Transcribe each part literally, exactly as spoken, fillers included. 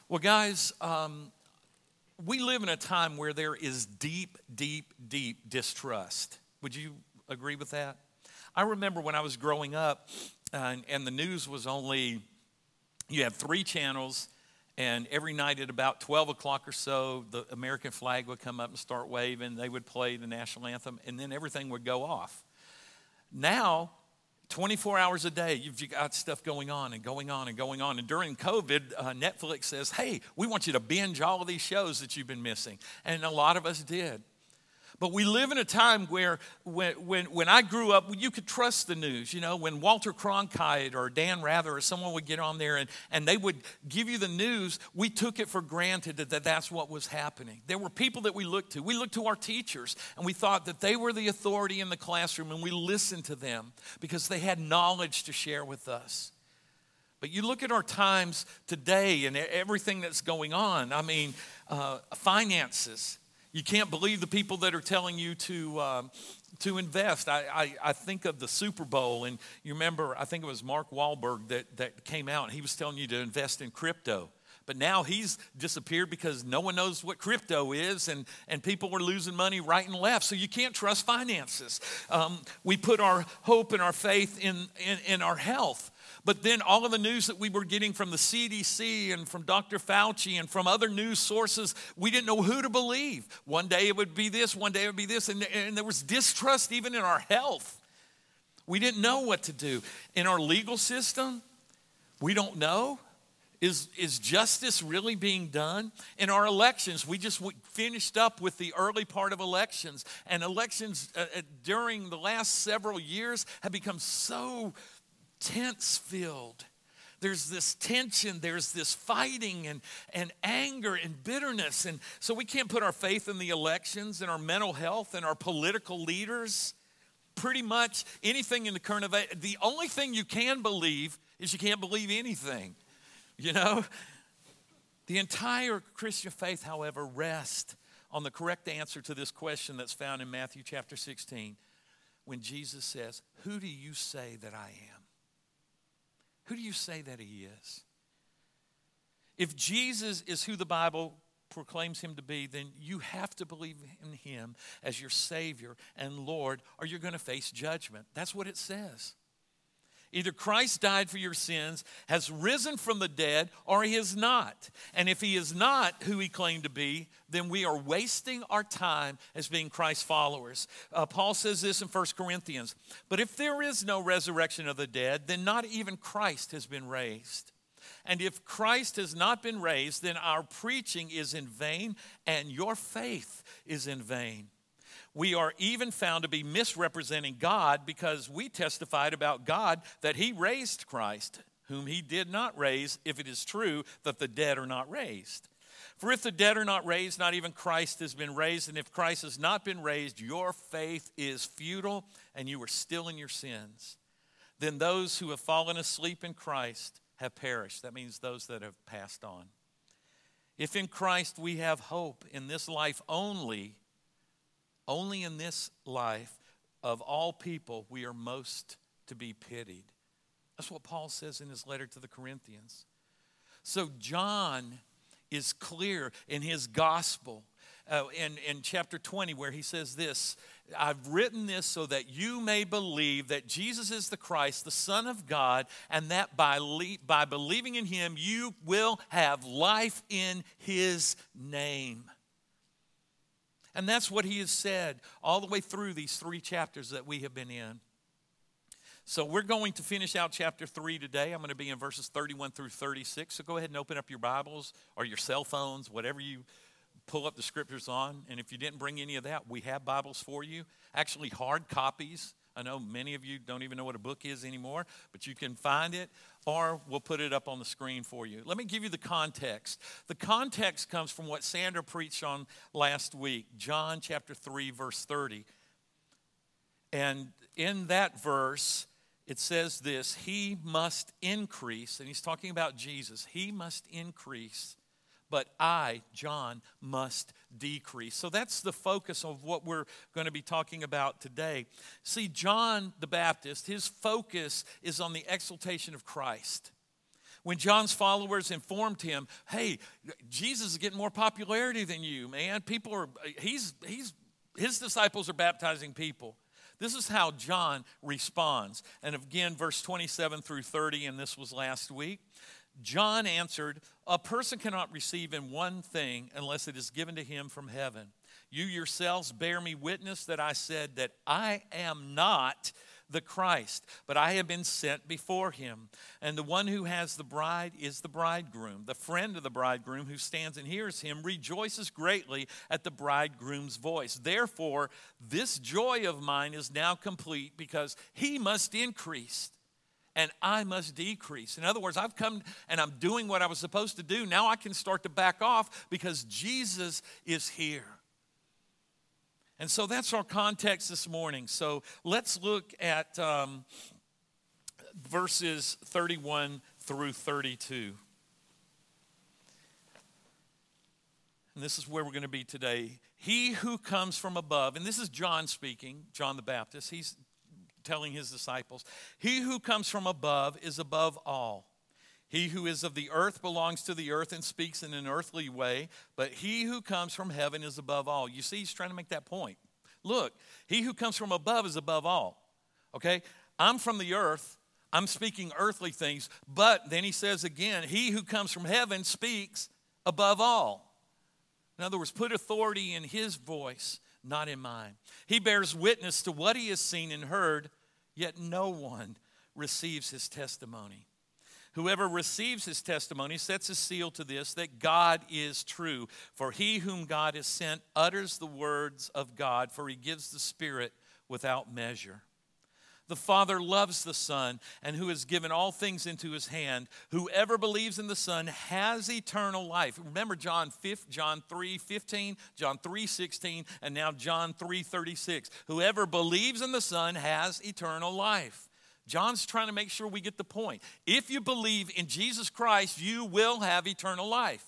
Well, guys, um, we live in a time where there is deep, deep, deep distrust. Would you agree with that? I remember when I was growing up, uh, and, and the news was only, you had three channels, and every night at about twelve o'clock or so, the American flag would come up and start waving. They would play the national anthem, and then everything would go off. Now, twenty-four hours a day, you've got stuff going on and going on and going on. And during COVID, uh, Netflix says, hey, we want you to binge all of these shows that you've been missing. And a lot of us did. But we live in a time where when, when, when I grew up, you could trust the news. You know, when Walter Cronkite or Dan Rather or someone would get on there and, and they would give you the news, we took it for granted that, that that's what was happening. There were people that we looked to. We looked to our teachers, and we thought that they were the authority in the classroom, and we listened to them because they had knowledge to share with us. But you look at our times today and everything that's going on. I mean, uh, finances. You can't believe the people that are telling you to um, to invest. I, I, I think of the Super Bowl, and you remember, I think it was Mark Wahlberg that, that came out, and he was telling you to invest in crypto. But now he's disappeared because no one knows what crypto is, and, and people are losing money right and left. So you can't trust finances. Um, we put our hope and our faith in, in, in our health. But then all of the news that we were getting from the C D C and from Doctor Fauci and from other news sources, we didn't know who to believe. One day it would be this, one day it would be this, and, and there was distrust even in our health. We didn't know what to do. In our legal system, we don't know. Is, is justice really being done? In our elections, we just finished up with the early part of elections, and elections uh, during the last several years have become so tense-filled. There's this tension, there's this fighting and, and anger and bitterness. And so we can't put our faith in the elections and our mental health and our political leaders. Pretty much anything in the current event. The only thing you can believe is you can't believe anything. You know? The entire Christian faith, however, rests on the correct answer to this question that's found in Matthew chapter sixteen. When Jesus says, who do you say that I am? Who do you say that he is? If Jesus is who the Bible proclaims him to be, then you have to believe in him as your Savior and Lord, or you're going to face judgment. That's what it says. Either Christ died for your sins, has risen from the dead, or he is not. And if he is not who he claimed to be, then we are wasting our time as being Christ's followers. Uh, Paul says this in First Corinthians. But if there is no resurrection of the dead, then not even Christ has been raised. And if Christ has not been raised, then our preaching is in vain, and your faith is in vain. We are even found to be misrepresenting God because we testified about God that he raised Christ, whom he did not raise, if it is true that the dead are not raised. For if the dead are not raised, not even Christ has been raised. And if Christ has not been raised, your faith is futile and you are still in your sins. Then those who have fallen asleep in Christ have perished. That means those that have passed on. If in Christ we have hope in this life only, only in this life, of all people, we are most to be pitied. That's what Paul says in his letter to the Corinthians. So John is clear in his gospel uh, in, in chapter twenty where he says this, I've written this so that you may believe that Jesus is the Christ, the Son of God, and that by, le- by believing in him, you will have life in his name. And that's what he has said all the way through these three chapters that we have been in. So we're going to finish out chapter three today. I'm going to be in verses thirty-one through thirty-six. So go ahead and open up your Bibles or your cell phones, whatever you pull up the scriptures on. And if you didn't bring any of that, we have Bibles for you. Actually, hard copies. I know many of you don't even know what a book is anymore, but you can find it, or we'll put it up on the screen for you. Let me give you the context. The context comes from what Sandra preached on last week, John chapter three, verse thirty. And in that verse, it says this, he must increase, and he's talking about Jesus. He must increase, but I, John, must decrease. So that's the focus of what we're going to be talking about today. See, John the Baptist, his focus is on the exaltation of Christ. When John's followers informed him, hey, Jesus is getting more popularity than you, man. People are, he's, he's, his disciples are baptizing people. This is how John responds. And again, verse twenty-seven through thirty, and this was last week. John answered, a person cannot receive in one thing unless it is given to him from heaven. You yourselves bear me witness that I said that I am not the Christ, but I have been sent before him. And the one who has the bride is the bridegroom. The friend of the bridegroom who stands and hears him rejoices greatly at the bridegroom's voice. Therefore, this joy of mine is now complete because he must increase and I must decrease. In other words, I've come and I'm doing what I was supposed to do. Now I can start to back off because Jesus is here. And so that's our context this morning. So let's look at um, verses thirty-one through thirty-two. And this is where we're going to be today. He who comes from above, and this is John speaking, John the Baptist. He's telling his disciples, he who comes from above is above all. He who is of the earth belongs to the earth and speaks in an earthly way, but he who comes from heaven is above all. You see, he's trying to make that point. Look, he who comes from above is above all. Okay? I'm from the earth. I'm speaking earthly things. But then he says again, he who comes from heaven speaks above all. In other words, put authority in his voice, not in mine. He bears witness to what he has seen and heard, yet no one receives his testimony. Whoever receives his testimony sets a seal to this, that God is true. For he whom God has sent utters the words of God, for he gives the Spirit without measure. The Father loves the Son, and who has given all things into his hand. Whoever believes in the Son has eternal life. Remember John three fifteen, John three sixteen, and now John three thirty-six. Whoever believes in the Son has eternal life. John's trying to make sure we get the point. If you believe in Jesus Christ, you will have eternal life.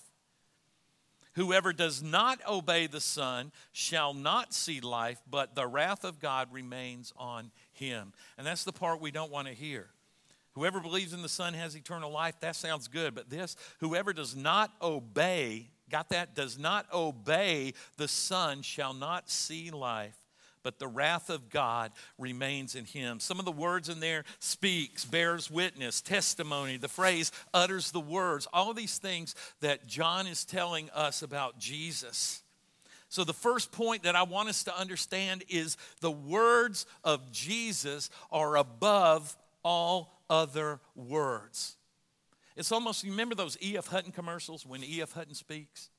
Whoever does not obey the Son shall not see life, but the wrath of God remains on him. And that's the part we don't want to hear. Whoever believes in the Son has eternal life. That sounds good. But this, whoever does not obey, got that? Does not obey the Son shall not see life, but the wrath of God remains in him. Some of the words in there, speaks, bears witness, testimony, the phrase utters the words, all of these things that John is telling us about Jesus. So the first point that I want us to understand is the words of Jesus are above all other words. It's almost, you remember those E F. Hutton commercials when E F. Hutton speaks?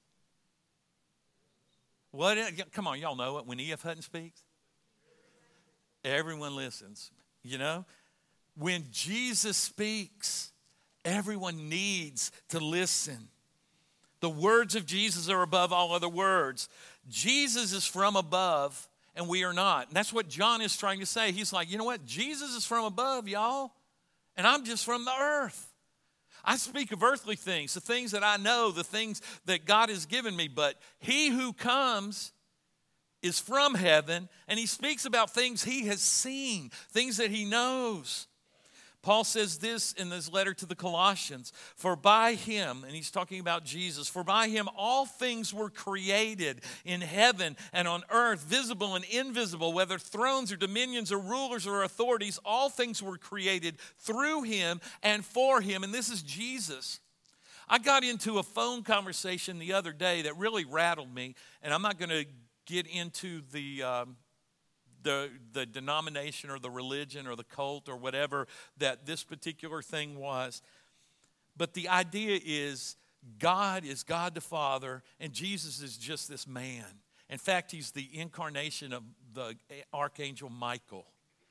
What? Come on, y'all know it. When E F. Hutton speaks, everyone listens. You know, when Jesus speaks, everyone needs to listen. The words of Jesus are above all other words. Jesus is from above, and we are not. And that's what John is trying to say. He's like, you know what? Jesus is from above, y'all, and I'm just from the earth. I speak of earthly things, the things that I know, the things that God has given me, but he who comes is from heaven, and he speaks about things he has seen, things that he knows. Paul says this in this letter to the Colossians, for by him, and he's talking about Jesus, for by him all things were created in heaven and on earth, visible and invisible, whether thrones or dominions or rulers or authorities, all things were created through him and for him, and this is Jesus. I got into a phone conversation the other day that really rattled me, and I'm not going to get into the... Um, The, the denomination or the religion or the cult or whatever that this particular thing was. But the idea is God is God the Father and Jesus is just this man. In fact, he's the incarnation of the Archangel Michael.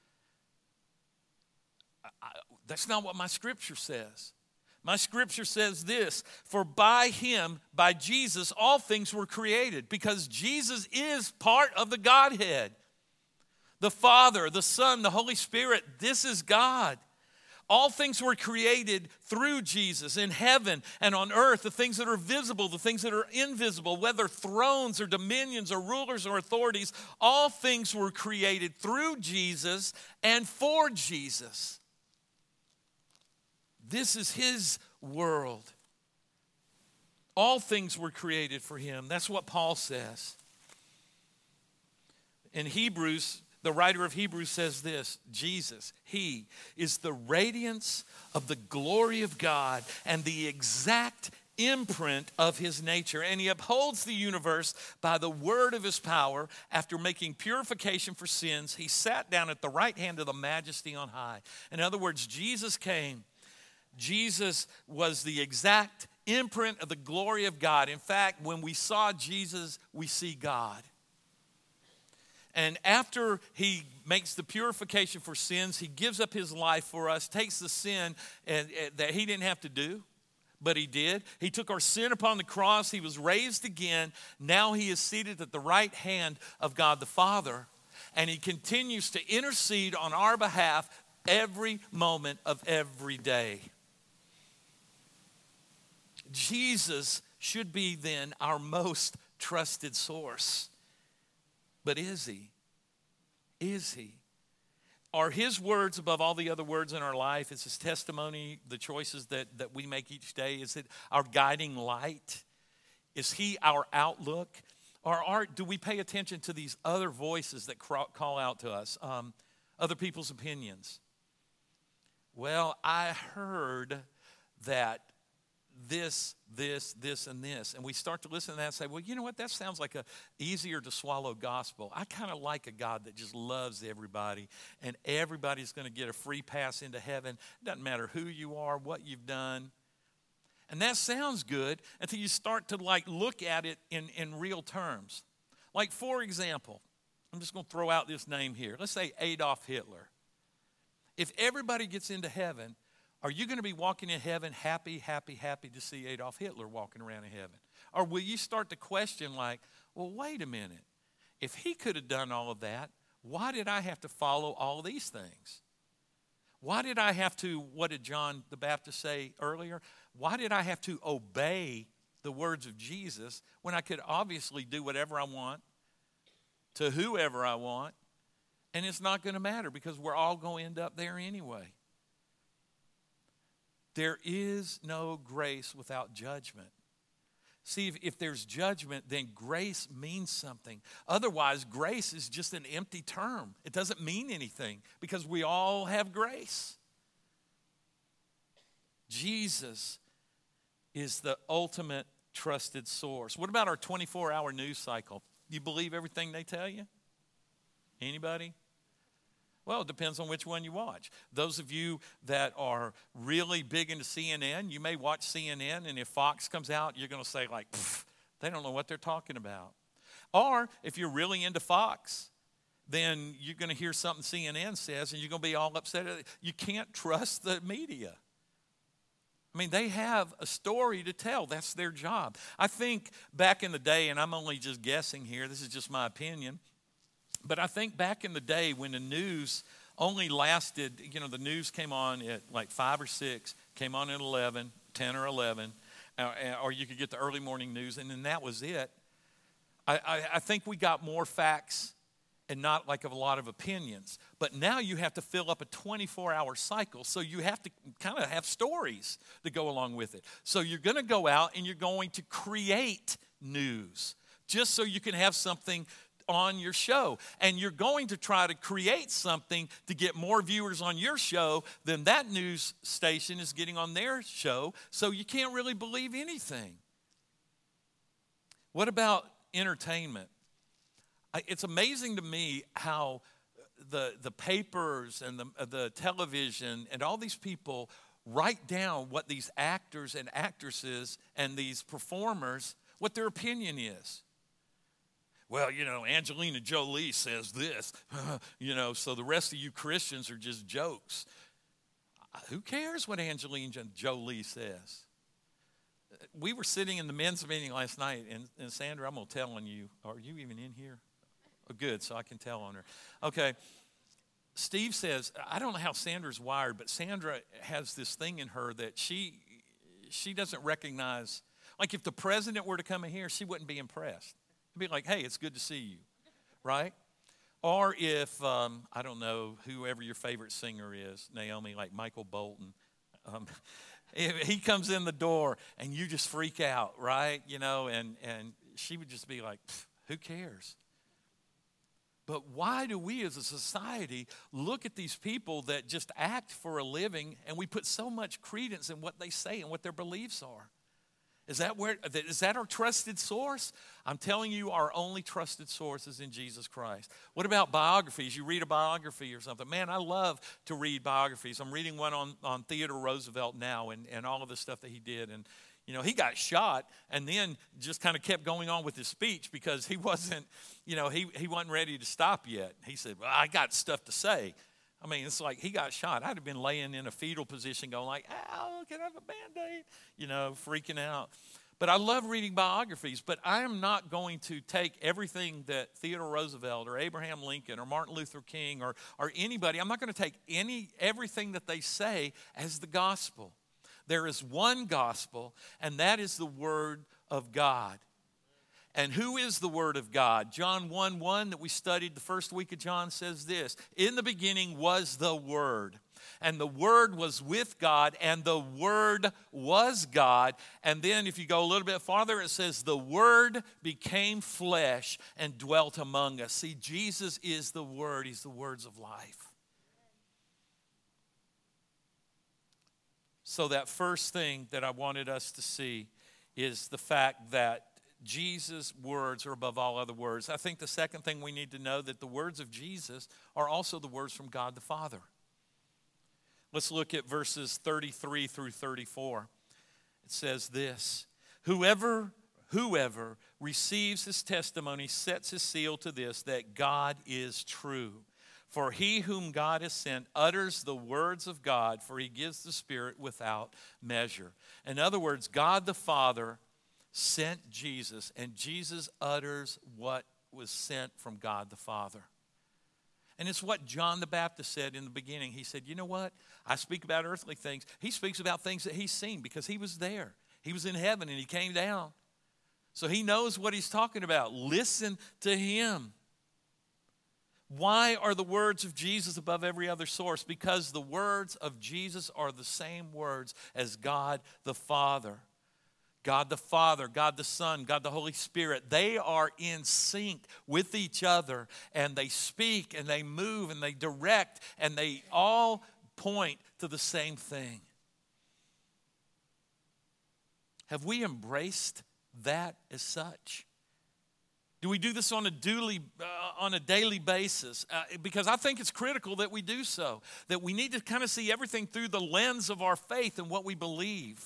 I, I, that's not what my scripture says. My scripture says this, for by him, by Jesus, all things were created because Jesus is part of the Godhead. The Father, the Son, the Holy Spirit, this is God. All things were created through Jesus in heaven and on earth, the things that are visible, the things that are invisible, whether thrones or dominions or rulers or authorities, all things were created through Jesus and for Jesus. This is his world. All things were created for him. That's what Paul says. In Hebrews, the writer of Hebrews says this: Jesus, he is the radiance of the glory of God and the exact imprint of his nature. And he upholds the universe by the word of his power. After making purification for sins, he sat down at the right hand of the majesty on high. In other words, Jesus came. Jesus was the exact imprint of the glory of God. In fact, when we saw Jesus, we see God. And after he makes the purification for sins, he gives up his life for us, takes the sin and, and, that he didn't have to do, but he did. He took our sin upon the cross. He was raised again. Now he is seated at the right hand of God the Father, and he continues to intercede on our behalf every moment of every day. Jesus should be then our most trusted source. But is he? Is he? Are his words above all the other words in our life? Is his testimony, the choices that, that we make each day? Is it our guiding light? Is he our outlook? Or are, do we pay attention to these other voices that call out to us, um, other people's opinions? Well, I heard that this, this, this, and this. And we start to listen to that and say, well, you know what? That sounds like a easier to swallow gospel. I kind of like a God that just loves everybody, and everybody's going to get a free pass into heaven. It doesn't matter who you are, what you've done. And that sounds good until you start to like look at it in, in real terms. Like, for example, I'm just going to throw out this name here. Let's say Adolf Hitler. If everybody gets into heaven, are you going to be walking in heaven happy, happy, happy to see Adolf Hitler walking around in heaven? Or will you start to question like, well, wait a minute. If he could have done all of that, why did I have to follow all these things? Why did I have to, what did John the Baptist say earlier? Why did I have to obey the words of Jesus when I could obviously do whatever I want to whoever I want, and it's not going to matter because we're all going to end up there anyway? There is no grace without judgment. See, if, if there's judgment, then grace means something. Otherwise, grace is just an empty term. It doesn't mean anything because we all have grace. Jesus is the ultimate trusted source. What about our twenty-four hour news cycle? You believe everything they tell you? Anybody? Well, it depends on which one you watch. Those of you that are really big into C N N, you may watch C N N, and if Fox comes out, you're going to say like, they don't know what they're talking about. Or if you're really into Fox, then you're going to hear something C N N says, and you're going to be all upset. You can't trust the media. I mean, they have a story to tell. That's their job. I think back in the day, and I'm only just guessing here, this is just my opinion, but I think back in the day when the news only lasted, you know, the news came on at like five or six, came on at eleven, ten or eleven, uh, or you could get the early morning news, and then that was it. I, I, I think we got more facts and not like a lot of opinions. But now you have to fill up a twenty-four hour cycle, so you have to kind of have stories that go along with it. So you're going to go out and you're going to create news just so you can have something on your show, and you're going to try to create something to get more viewers on your show than that news station is getting on their show, so you can't really believe anything. What about entertainment? It's amazing to me how the, the papers and the, the television and all these people write down what these actors and actresses and these performers, what their opinion is. Well, you know, Angelina Jolie says this, you know, so the rest of you Christians are just jokes. Who cares what Angelina Jolie says? We were sitting in the men's meeting last night, and, and Sandra, I'm going to tell on you. Are you even in here? Oh, good, so I can tell on her. Okay, Steve says, I don't know how Sandra's wired, but Sandra has this thing in her that she she doesn't recognize. Like if the president were to come in here, she wouldn't be impressed. Be like, hey, it's good to see you, right? Or if, um, I don't know, whoever your favorite singer is, Naomi, like Michael Bolton, um, If he comes in the door and you just freak out, right? You know, and, and she would just be like, who cares? But why do we as a society look at these people that just act for a living and we put so much credence in what they say and what their beliefs are? Is that where, is that our trusted source? I'm telling you, our only trusted source is in Jesus Christ. What about biographies? You read a biography or something. Man, I love to read biographies. I'm reading one on, on Theodore Roosevelt now and, and all of the stuff that he did. And, you know, he got shot and then just kind of kept going on with his speech because he wasn't, you know, he, he wasn't ready to stop yet. He said, well, I got stuff to say. I mean, it's like he got shot. I'd have been laying in a fetal position going like, ow, can I have a Band-Aid? You know, freaking out. But I love reading biographies, but I am not going to take everything that Theodore Roosevelt or Abraham Lincoln or Martin Luther King or, or anybody, I'm not going to take any everything that they say as the gospel. There is one gospel, and that is the Word of God. And who is the Word of God? John one one that we studied the first week of John says this. In the beginning was the Word. And the Word was with God. And the Word was God. And then if you go a little bit farther, it says the Word became flesh and dwelt among us. See, Jesus is the Word. He's the words of life. So that first thing that I wanted us to see is the fact that Jesus' words are above all other words. I think the second thing we need to know that the words of Jesus are also the words from God the Father. Let's look at verses thirty-three through thirty-four. It says this, Whoever, whoever receives his testimony sets his seal to this, that God is true. For he whom God has sent utters the words of God, for he gives the Spirit without measure. In other words, God the Father sent Jesus, and Jesus utters what was sent from God the Father. And it's what John the Baptist said in the beginning. He said, you know what? I speak about earthly things. He speaks about things that he's seen because he was there. He was in heaven and he came down. So he knows what he's talking about. Listen to him. Why are the words of Jesus above every other source? Because the words of Jesus are the same words as God the Father. God the Father, God the Son, God the Holy Spirit, they are in sync with each other, and they speak and they move and they direct, and they all point to the same thing. Have we embraced that as such? Do we do this on a daily, uh, on a daily basis? Uh, because I think it's critical that we do so, that we need to kind of see everything through the lens of our faith and what we believe.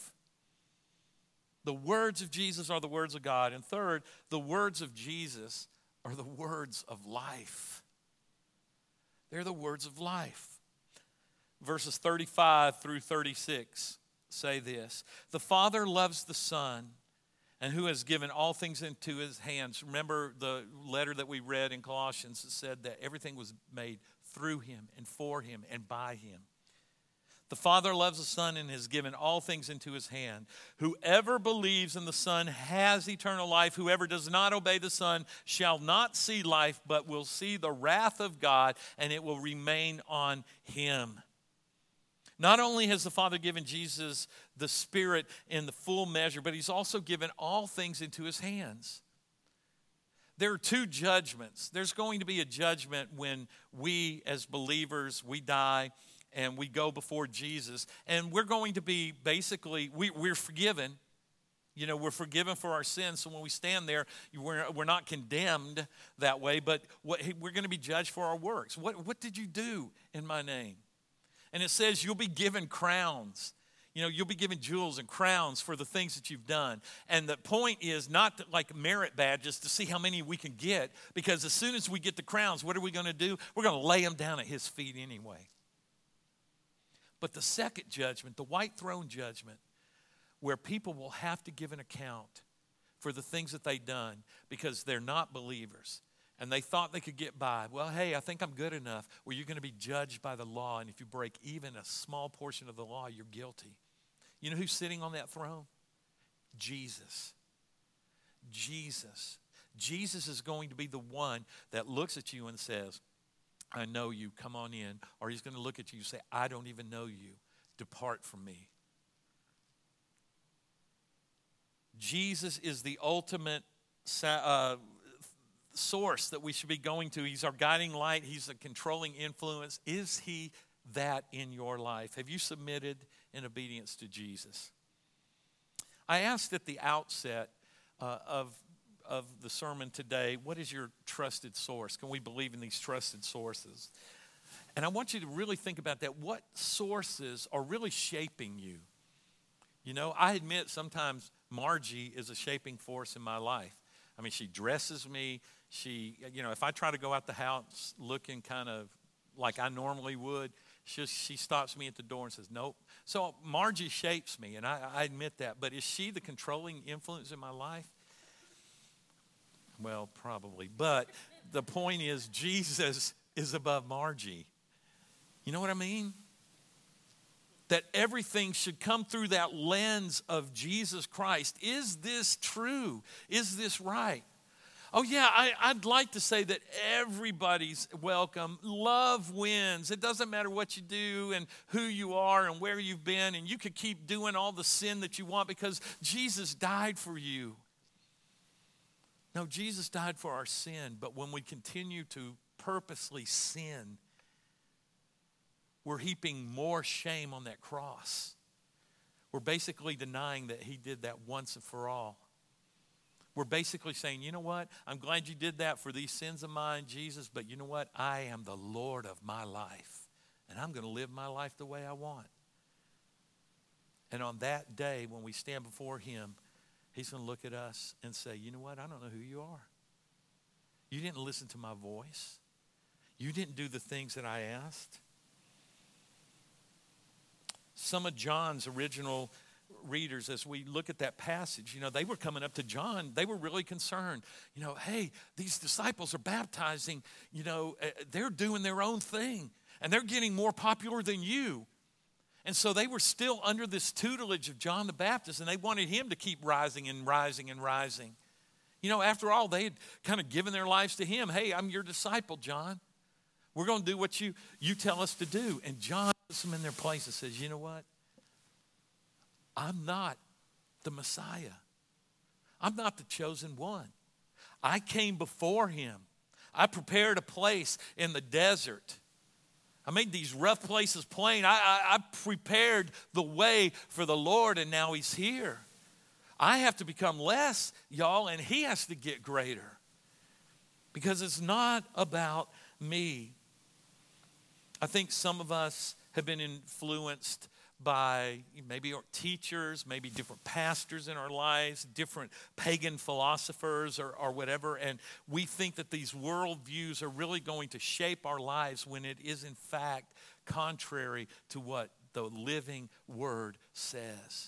The words of Jesus are the words of God. And third, the words of Jesus are the words of life. They're the words of life. Verses thirty-five through thirty-six say this. The Father loves the Son, and who has given all things into his hands. Remember the letter that we read in Colossians that said that everything was made through him and for him and by him. The Father loves the Son and has given all things into his hand. Whoever believes in the Son has eternal life. Whoever does not obey the Son shall not see life, but will see the wrath of God, and it will remain on him. Not only has the Father given Jesus the Spirit in the full measure, but he's also given all things into his hands. There are two judgments. There's going to be a judgment when we as believers, we die, and we go before Jesus, and we're going to be basically, we, we're forgiven. You know, we're forgiven for our sins, so when we stand there, we're, we're not condemned that way, but what, we're going to be judged for our works. What, what did you do in my name? And it says you'll be given crowns. You know, you'll be given jewels and crowns for the things that you've done. And the point is not to, like merit badges to see how many we can get, because as soon as we get the crowns, what are we going to do? We're going to lay them down at his feet anyway. But the second judgment, the white throne judgment, where people will have to give an account for the things that they've done because they're not believers and they thought they could get by. Well, hey, I think I'm good enough. Well, you're going to be judged by the law, and if you break even a small portion of the law, you're guilty. You know who's sitting on that throne? Jesus. Jesus. Jesus is going to be the one that looks at you and says, I know you, come on in. Or he's going to look at you and say, I don't even know you. Depart from me. Jesus is the ultimate uh, source that we should be going to. He's our guiding light. He's a controlling influence. Is he that in your life? Have you submitted in obedience to Jesus? I asked at the outset uh, of, of the sermon today, what is your trusted source? Can we believe in these trusted sources? And I want you to really think about that. What sources are really shaping you? You know, I admit sometimes Margie is a shaping force in my life. I mean, she dresses me. She, you know, if I try to go out the house looking kind of like I normally would, she, she stops me at the door and says, nope. So Margie shapes me, and I, I admit that. But is she the controlling influence in my life? Well, probably. But the point is, Jesus is above Margie. You know what I mean? That everything should come through that lens of Jesus Christ. Is this true? Is this right? Oh, yeah, I, I'd like to say that everybody's welcome. Love wins. It doesn't matter what you do and who you are and where you've been, and you could keep doing all the sin that you want because Jesus died for you. No, Jesus died for our sin, but when we continue to purposely sin, we're heaping more shame on that cross. We're basically denying that he did that once and for all. We're basically saying, you know what? I'm glad you did that for these sins of mine, Jesus, but you know what? I am the Lord of my life, and I'm going to live my life the way I want. And on that day, when we stand before him, he's going to look at us and say, you know what? I don't know who you are. You didn't listen to my voice. You didn't do the things that I asked. Some of John's original readers, as we look at that passage, you know, they were coming up to John. They were really concerned. You know, hey, these disciples are baptizing. You know, they're doing their own thing, and they're getting more popular than you. And so they were still under this tutelage of John the Baptist, and they wanted him to keep rising and rising and rising. You know, after all, they had kind of given their lives to him. Hey, I'm your disciple, John. We're going to do what you, you tell us to do. And John puts them in their place and says, you know what? I'm not the Messiah. I'm not the chosen one. I came before him. I prepared a place in the desert. I made these rough places plain. I, I, I prepared the way for the Lord, and now he's here. I have to become less, y'all, and he has to get greater. Because it's not about me. I think some of us have been influenced by maybe our teachers, maybe different pastors in our lives, different pagan philosophers or, or whatever, and we think that these worldviews are really going to shape our lives when it is in fact contrary to what the living word says.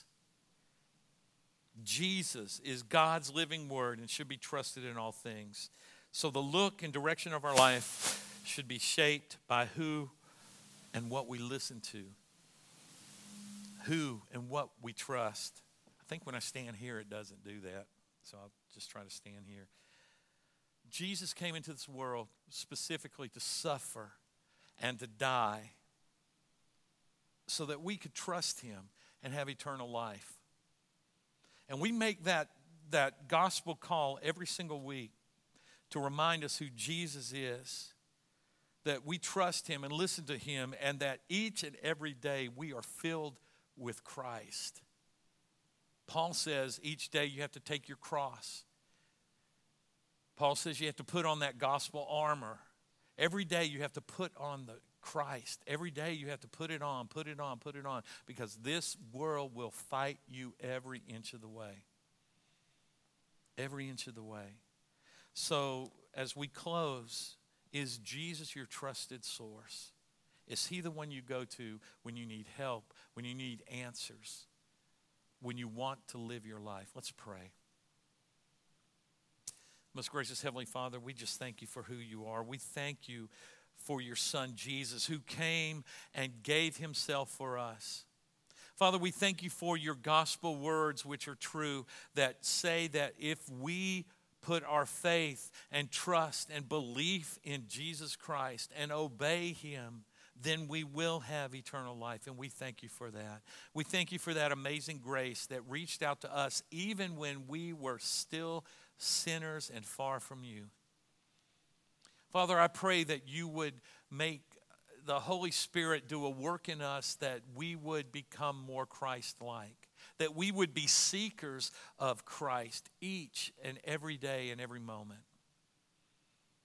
Jesus is God's living word and should be trusted in all things. So the look and direction of our life should be shaped by who and what we listen to. Who and what we trust. I think when I stand here, it doesn't do that. So I'll just try to stand here. Jesus came into this world specifically to suffer and to die so that we could trust him and have eternal life. And we make that, that gospel call every single week to remind us who Jesus is, that we trust him and listen to him, and that each and every day we are filled with Christ. Paul says each day you have to take your cross. Paul says you have to put on that gospel armor. Every day you have to put on the Christ. Every day you have to put it on, put it on, put it on, because this world will fight you every inch of the way. Every inch of the way. So as we close, is Jesus your trusted source? Is he the one you go to when you need help, when you need answers, when you want to live your life? Let's pray. Most gracious Heavenly Father, we just thank you for who you are. We thank you for your son Jesus, who came and gave himself for us. Father, we thank you for your gospel words, which are true, that say that if we put our faith and trust and belief in Jesus Christ and obey him, then we will have eternal life. And we thank you for that. We thank you for that amazing grace that reached out to us even when we were still sinners and far from you. Father, I pray that you would make the Holy Spirit do a work in us that we would become more Christ-like, that we would be seekers of Christ each and every day and every moment.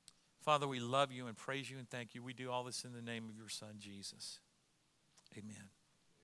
Father, we love you and praise you and thank you. We do all this in the name of your Son, Jesus. Amen.